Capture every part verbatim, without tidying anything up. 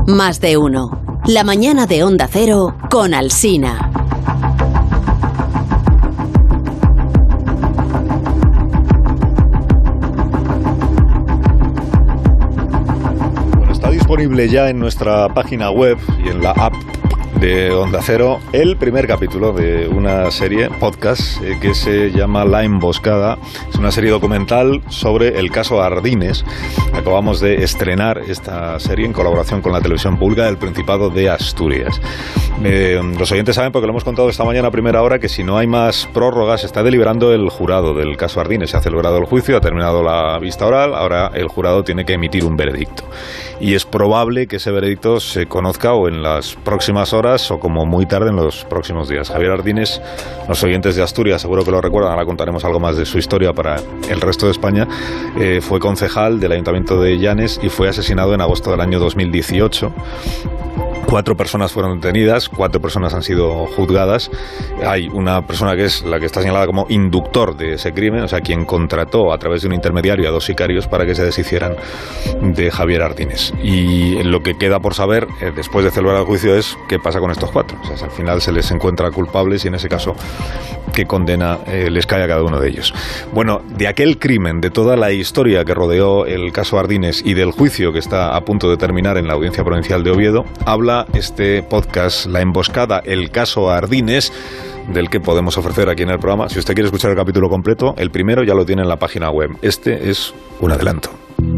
Más de uno. La mañana de Onda Cero con Alsina. Bueno, está disponible ya en nuestra página web y en la app de Onda Cero el primer capítulo de una serie, podcast, eh, que se llama La Emboscada. Es una serie documental sobre el caso Ardines. Acabamos de estrenar esta serie en colaboración con la televisión pública del Principado de Asturias. Eh, los oyentes saben, porque lo hemos contado esta mañana a primera hora, que si no hay más prórrogas, está deliberando el jurado del caso Ardines. Se ha celebrado el juicio, ha terminado la vista oral, ahora el jurado tiene que emitir un veredicto. Y es probable que ese veredicto se conozca o en las próximas horas o como muy tarde en los próximos días. Javier Ardines, los oyentes de Asturias seguro que lo recuerdan, ahora contaremos algo más de su historia para el resto de España. Eh, fue concejal del Ayuntamiento de Llanes y fue asesinado en agosto del año dos mil dieciocho. Cuatro personas fueron detenidas, cuatro personas han sido juzgadas. Hay una persona que es la que está señalada como inductor de ese crimen, o sea, quien contrató a través de un intermediario a dos sicarios para que se deshicieran de Javier Ardines. Y lo que queda por saber, eh, después de celebrar el juicio, es qué pasa con estos cuatro. O sea, si al final se les encuentra culpables y en ese caso, qué condena eh, les cae a cada uno de ellos. Bueno, de aquel crimen, de toda la historia que rodeó el caso Ardines y del juicio que está a punto de terminar en la Audiencia Provincial de Oviedo, habla este podcast, La Emboscada, el caso Ardines, del que podemos ofrecer aquí en el programa. Si usted quiere escuchar el capítulo completo, el primero ya lo tiene en la página web. Este es un adelanto.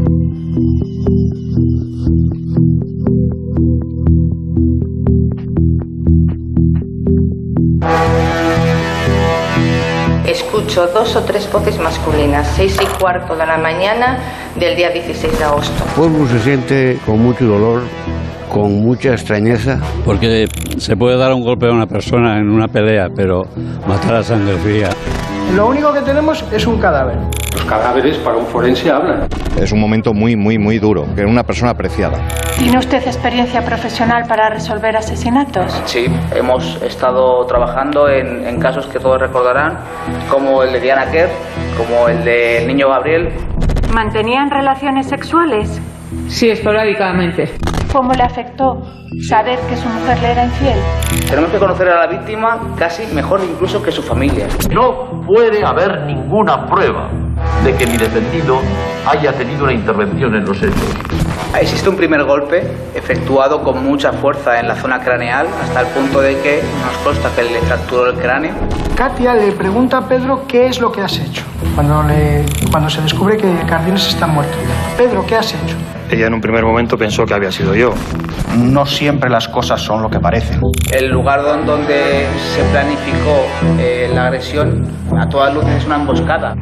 Escucho dos o tres voces masculinas, seis y cuarto de la mañana del día dieciséis de agosto. El pueblo se siente con mucho dolor, con mucha extrañeza. Porque se puede dar un golpe a una persona en una pelea, pero matar a sangre fría. Lo único que tenemos es un cadáver. Los cadáveres para un forense hablan. Es un momento muy, muy, muy duro, que es una persona apreciada. ¿Tiene usted experiencia profesional para resolver asesinatos? Sí, hemos estado trabajando en, en casos que todos recordarán, como el de Diana Kerr, como el del niño Gabriel. ¿Mantenían relaciones sexuales? Sí, esporádicamente. ¿Cómo le afectó saber que su mujer le era infiel? Tenemos que conocer a la víctima casi mejor incluso que su familia. No puede haber ninguna prueba de que mi defendido haya tenido una intervención en los hechos. Existe un primer golpe efectuado con mucha fuerza en la zona craneal, hasta el punto de que nos consta que le fracturó el cráneo. Katia le pregunta a Pedro qué es lo que has hecho cuando, le, cuando se descubre que Ardines está muerto. Pedro, ¿qué has hecho? Ella en un primer momento pensó que había sido yo. No siempre las cosas son lo que parecen. El lugar donde se planificó eh, la agresión, a todas luces es una emboscada.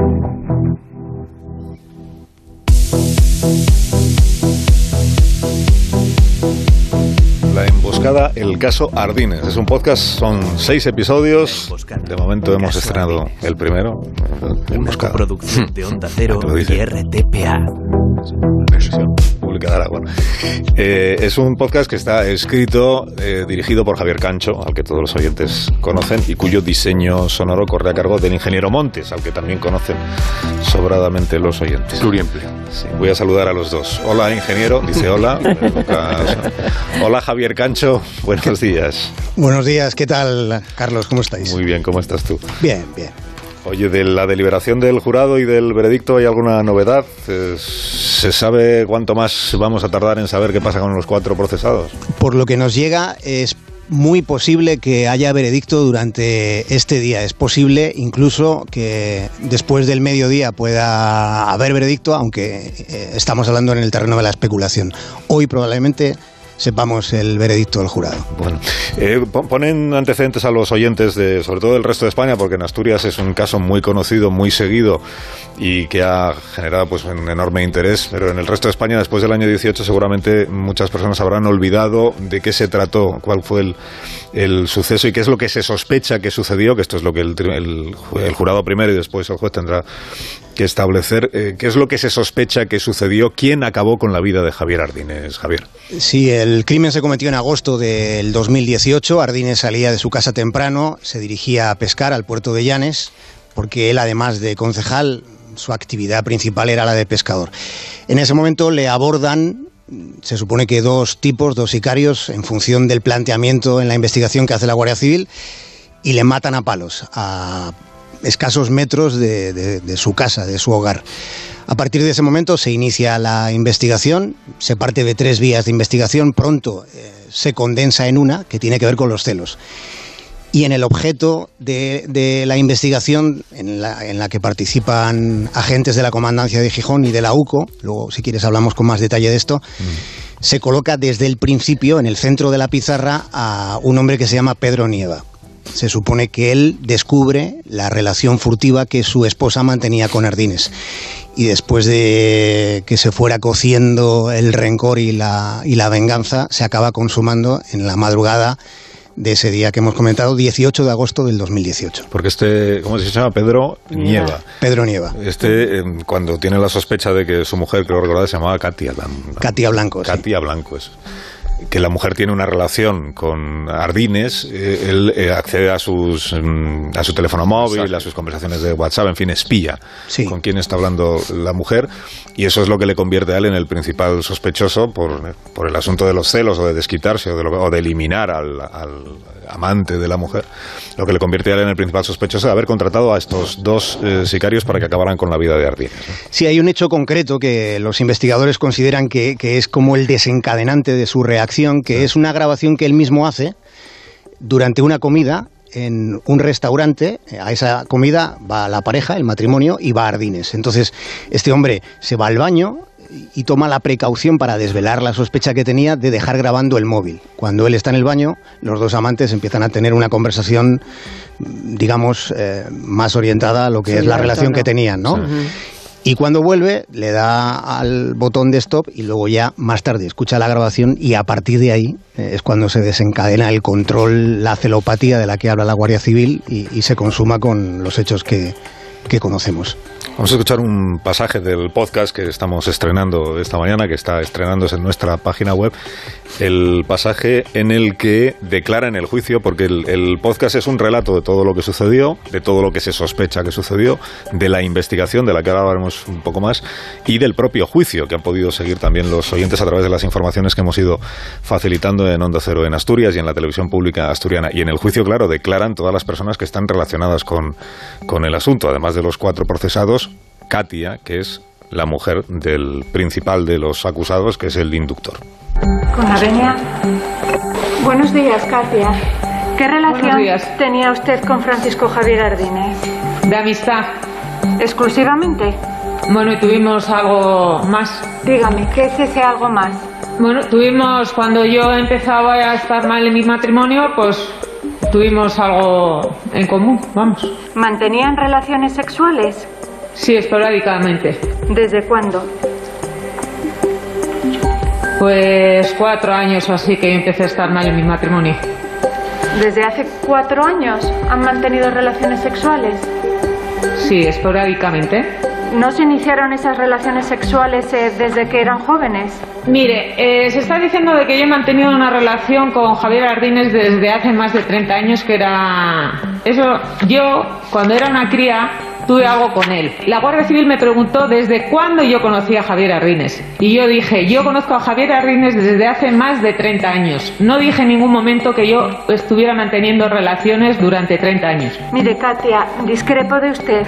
La Emboscada, el caso Ardines. Es un podcast, son seis episodios. De momento hemos estrenado el primero. Una coproducción de Onda Cero y R T P A. Pública de Aragón. Eh, es un podcast que está escrito, eh, dirigido por Javier Cancho, al que todos los oyentes conocen, y cuyo diseño sonoro corre a cargo del ingeniero Montes, al que también conocen sobradamente los oyentes. Pluriempleo. Sí, voy a saludar a los dos. Hola, ingeniero, dice hola. Hola, Javier Cancho, buenos días. Buenos días, ¿qué tal, Carlos? ¿Cómo estáis? Muy bien, ¿cómo estás tú? Bien, bien. Oye, de la deliberación del jurado y del veredicto, ¿hay alguna novedad? ¿Se sabe cuánto más vamos a tardar en saber qué pasa con los cuatro procesados? Por lo que nos llega, es muy posible que haya veredicto durante este día. Es posible incluso que después del mediodía pueda haber veredicto, aunque eh, estamos hablando en el terreno de la especulación. Hoy probablemente sepamos el veredicto del jurado. Bueno, eh, ponen antecedentes a los oyentes, de, sobre todo del resto de España, porque en Asturias es un caso muy conocido, muy seguido y que ha generado pues un enorme interés, pero en el resto de España, después del año dieciocho, seguramente muchas personas habrán olvidado de qué se trató, cuál fue el, el suceso y qué es lo que se sospecha que sucedió, que esto es lo que el, el, el jurado primero y después el juez tendrá que establecer, eh, qué es lo que se sospecha que sucedió, quién acabó con la vida de Javier Ardines, Javier. Sí, el crimen se cometió en agosto del dos mil dieciocho. Ardines salía de su casa temprano, se dirigía a pescar al puerto de Llanes, porque él, además de concejal, su actividad principal era la de pescador. En ese momento le abordan se supone que dos tipos, dos sicarios, en función del planteamiento en la investigación que hace la Guardia Civil, y le matan a palos, a escasos metros de, de, de su casa, de su hogar. A partir de ese momento se inicia la investigación, se parte de tres vías de investigación, pronto eh, se condensa en una, que tiene que ver con los celos. Y en el objeto de, de la investigación, en la, en la que participan agentes de la Comandancia de Gijón y de la U C O, luego si quieres hablamos con más detalle de esto, mm. se coloca desde el principio, en el centro de la pizarra, a un hombre que se llama Pedro Nieva. Se supone que él descubre la relación furtiva que su esposa mantenía con Ardines. Y después de que se fuera cociendo el rencor y la, y la venganza, se acaba consumando en la madrugada de ese día que hemos comentado, dieciocho de agosto del dos mil dieciocho. Porque este, ¿cómo se llama? Pedro Nieva. Pedro Nieva. Este, eh, cuando tiene la sospecha de que su mujer, creo recordar, se llamaba Katia. La, Katia Blanco. Katia sí. Blanco, es. Que la mujer tiene una relación con Ardines, eh, él eh, accede a sus mm, a su teléfono móvil, Exacto. a sus conversaciones de WhatsApp, en fin, espía sí. con quién está hablando la mujer, y eso es lo que le convierte a él en el principal sospechoso por, por el asunto de los celos o de desquitarse o de, lo, o de eliminar al, al amante de la mujer, lo que le convierte a él en el principal sospechoso de haber contratado a estos dos eh, sicarios para que acabaran con la vida de Ardines, ¿no? Sí, hay un hecho concreto que los investigadores consideran que, que es como el desencadenante de su reacción, que es una grabación que él mismo hace durante una comida en un restaurante. A esa comida va la pareja, el matrimonio, y va Ardines. Entonces, este hombre se va al baño y toma la precaución, para desvelar la sospecha que tenía, de dejar grabando el móvil. Cuando él está en el baño, los dos amantes empiezan a tener una conversación, digamos, eh, más orientada a lo que sí, es la relación que tenían, ¿no? Sí. Y cuando vuelve, le da al botón de stop y luego ya más tarde escucha la grabación, y a partir de ahí eh, es cuando se desencadena el control, la celopatía de la que habla la Guardia Civil, y, y se consuma con los hechos que, que conocemos. Vamos a escuchar un pasaje del podcast que estamos estrenando esta mañana, que está estrenándose en nuestra página web, el pasaje en el que declara en el juicio, porque el, el podcast es un relato de todo lo que sucedió, de todo lo que se sospecha que sucedió, de la investigación, de la que ahora hablaremos un poco más, y del propio juicio, que han podido seguir también los oyentes a través de las informaciones que hemos ido facilitando en Onda Cero en Asturias y en la televisión pública asturiana. Y en el juicio, claro, declaran todas las personas que están relacionadas con, con el asunto, además de los cuatro procesados, Katia, que es la mujer del principal de los acusados, que es el inductor. ¿Con la venia? Buenos días, Katia. ¿Qué relación tenía usted con Francisco Javier Ardines? De amistad. ¿Exclusivamente? Bueno, y tuvimos algo más. Dígame, ¿qué es ese algo más? Bueno, tuvimos, cuando yo empezaba a estar mal en mi matrimonio, pues tuvimos algo en común, vamos. ¿Mantenían relaciones sexuales? Sí, esporádicamente. ¿Desde cuándo? Pues cuatro años o así que yo empecé a estar mal en mi matrimonio. ¿Desde hace cuatro años han mantenido relaciones sexuales? Sí, esporádicamente. ¿No se iniciaron esas relaciones sexuales eh, desde que eran jóvenes? Mire, eh, se está diciendo de que yo he mantenido una relación con Javier Ardines desde hace más de treinta años, que era... Eso, yo, cuando era una cría, tuve algo con él. La Guardia Civil me preguntó desde cuándo yo conocía a Javier Ardines. Y yo dije, yo conozco a Javier Ardines desde hace más de treinta años. No dije en ningún momento que yo estuviera manteniendo relaciones durante treinta años. Mire, Katia, discrepo de usted.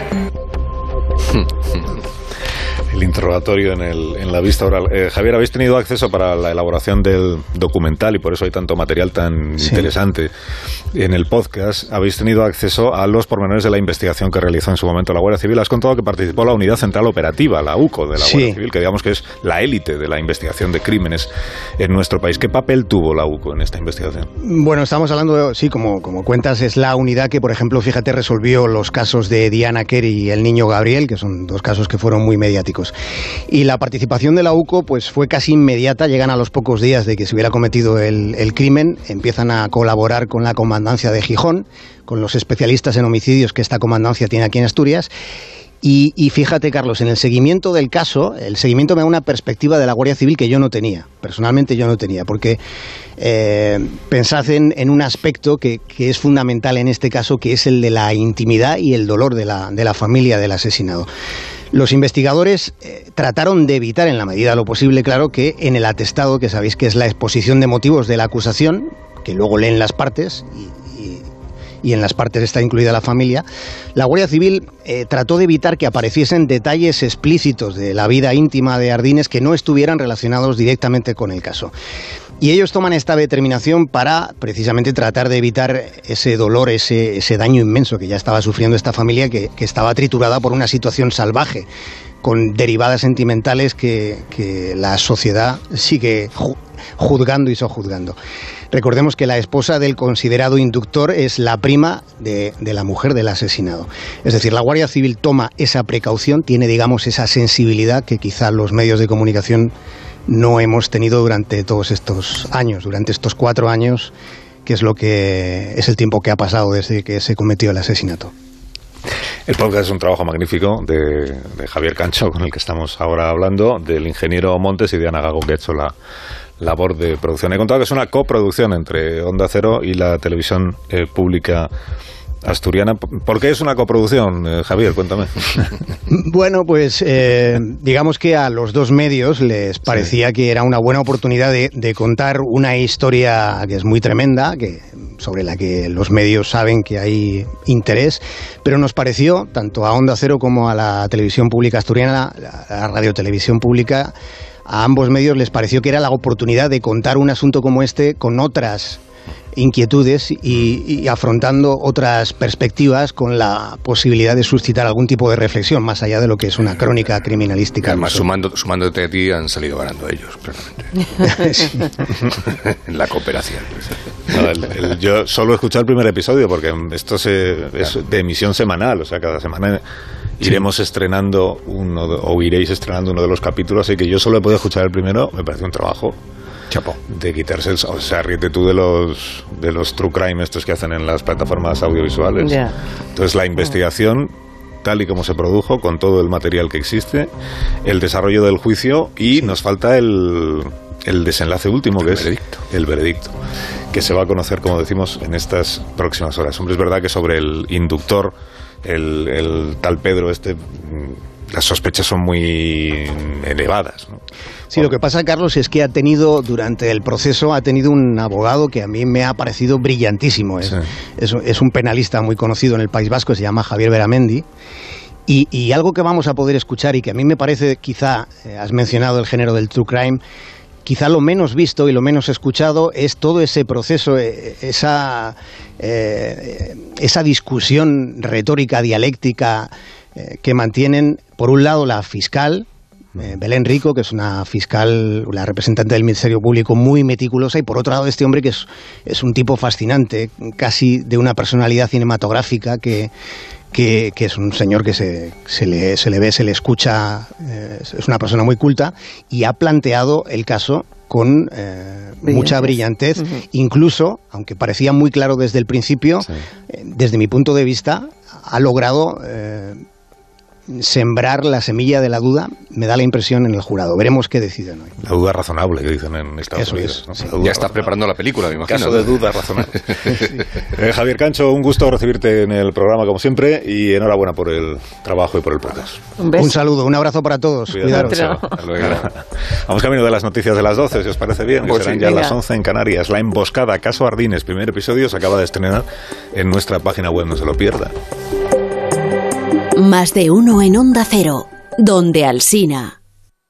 El interrogatorio en, el, en la vista oral. Eh, Javier, habéis tenido acceso para la elaboración del documental, y por eso hay tanto material tan sí. interesante en el podcast. Habéis tenido acceso a los pormenores de la investigación que realizó en su momento la Guardia Civil. Has contado que participó la Unidad Central Operativa, la U C O de la sí. Guardia Civil, que digamos que es la élite de la investigación de crímenes en nuestro país. ¿Qué papel tuvo la U C O en esta investigación? Bueno, estamos hablando, sí, como, como cuentas, es la unidad que, por ejemplo, fíjate, resolvió los casos de Diana Querry y el niño Gabriel, que son dos casos que fueron muy mediáticos. Y la participación de la U C O pues fue casi inmediata. Llegan a los pocos días de que se hubiera cometido el, el crimen, empiezan a colaborar con la Comandancia de Gijón, con los especialistas en homicidios que esta comandancia tiene aquí en Asturias. Y, y fíjate, Carlos, en el seguimiento del caso, el seguimiento me da una perspectiva de la Guardia Civil que yo no tenía, personalmente yo no tenía, porque eh, pensad en, en un aspecto que, que es fundamental en este caso, que es el de la intimidad y el dolor de la, de la familia del asesinado. Los investigadores eh, trataron de evitar, en la medida de lo posible, claro, que en el atestado, que sabéis que es la exposición de motivos de la acusación, que luego leen las partes, y, y, y en las partes está incluida la familia, la Guardia Civil eh, trató de evitar que apareciesen detalles explícitos de la vida íntima de Ardines que no estuvieran relacionados directamente con el caso. Y ellos toman esta determinación para precisamente tratar de evitar ese dolor, ese, ese daño inmenso que ya estaba sufriendo esta familia, que, que estaba triturada por una situación salvaje, con derivadas sentimentales que, que la sociedad sigue ju- juzgando y sojuzgando. Recordemos que la esposa del considerado inductor es la prima de, de la mujer del asesinado. Es decir, la Guardia Civil toma esa precaución, tiene, digamos, esa sensibilidad que quizá los medios de comunicación no hemos tenido durante todos estos años, durante estos cuatro años, que es lo que es el tiempo que ha pasado desde que se cometió el asesinato. El podcast es un trabajo magnífico de, de Javier Cancho, con el que estamos ahora hablando, del ingeniero Montes y de Ana Gago, que ha hecho la labor de producción. He contado que es una coproducción entre Onda Cero y la televisión eh, pública asturiana. ¿Por qué es una coproducción, eh, Javier? Cuéntame. Bueno, pues eh, digamos que a los dos medios les parecía sí. que era una buena oportunidad de, de contar una historia que es muy tremenda, que sobre la que los medios saben que hay interés, pero nos pareció, tanto a Onda Cero como a la televisión pública asturiana, a la radiotelevisión pública, a ambos medios les pareció que era la oportunidad de contar un asunto como este con otras inquietudes y, y afrontando otras perspectivas con la posibilidad de suscitar algún tipo de reflexión más allá de lo que es una crónica criminalística. Además, sumando, sumándote a ti, han salido ganando ellos, claramente. En la cooperación. No, el, el, yo solo he escuchado el primer episodio porque esto se, es de emisión semanal, o sea, cada semana iremos sí. estrenando uno o iréis estrenando uno de los capítulos, así que yo solo he podido escuchar el primero. Me parece un trabajo Chapo. De quitarse el... O sea, ríete tú de los de los true crime estos que hacen en las plataformas audiovisuales. Yeah. Entonces, la investigación, tal y como se produjo, con todo el material que existe, el desarrollo del juicio y sí. nos falta el, el desenlace último, el que veredicto. es el veredicto, que se va a conocer, como decimos, en estas próximas horas. Hombre, es verdad que sobre el inductor, el, el tal Pedro este... las sospechas son muy elevadas, ¿no? Sí, lo que pasa, Carlos, es que ha tenido, durante el proceso, ha tenido un abogado que a mí me ha parecido brillantísimo. Es, sí. es, es un penalista muy conocido en el País Vasco, se llama Javier Beramendi. Y, y algo que vamos a poder escuchar y que a mí me parece, quizá, eh, has mencionado el género del true crime, quizá lo menos visto y lo menos escuchado es todo ese proceso, eh, esa, eh, esa discusión retórica, dialéctica, eh, que mantienen, por un lado, la fiscal, eh, Belén Rico, que es una fiscal, la representante del Ministerio Público muy meticulosa, y por otro lado este hombre que es, es un tipo fascinante, casi de una personalidad cinematográfica, que, que, que es un señor que se, se, le, se le ve, se le escucha, eh, es una persona muy culta, y ha planteado el caso con eh, mucha brillantez, uh-huh. incluso, aunque parecía muy claro desde el principio, sí. eh, desde mi punto de vista, ha logrado... Eh, sembrar la semilla de la duda, me da la impresión, en el jurado. Veremos qué deciden hoy. La duda razonable, que dicen en Estados Eso Unidos. Es, ¿no? sí. Ya estás razonable. Preparando la película, me imagino. Caso de duda razonable. sí. eh, Javier Cancho, un gusto recibirte en el programa, como siempre, y enhorabuena por el trabajo y por el podcast. Un, beso. un saludo, un abrazo para todos. Cuidaros. Vamos camino de las noticias de las doce, si os parece bien. Pues serán sí, ya venga. las once en Canarias. La emboscada, caso Ardines, primer episodio, se acaba de estrenar en nuestra página web, no se lo pierda. Más de uno en Onda Cero, donde Alsina.